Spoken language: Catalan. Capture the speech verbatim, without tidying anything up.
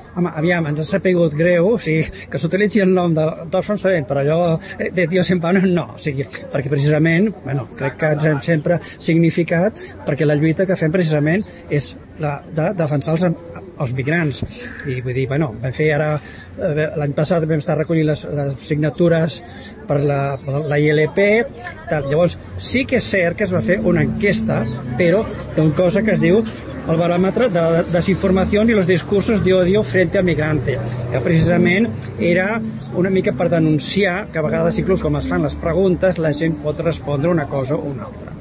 Home, aviam, ens ha sapigut greu, o sigui, que s'utilitzi el nom de dos fons sabent, però allò de Dios en vano no, o sigui, perquè precisament, bueno, crec que ens hem sempre significat perquè la lluita que fem precisament és la de defensar els, els migrants. I vull dir, bueno, vam fer ara, l'any passat vam estar recollint les, les signatures per la, per la I L P, tal. Llavors, sí que és cert que es va fer una enquesta, però d'una cosa que es diu el baròmetre de desinformació i els discursos d'odio frente al migrante, que precisament era una mica per denunciar que a vegades, inclús com es fan les preguntes, la gent pot respondre una cosa o una altra.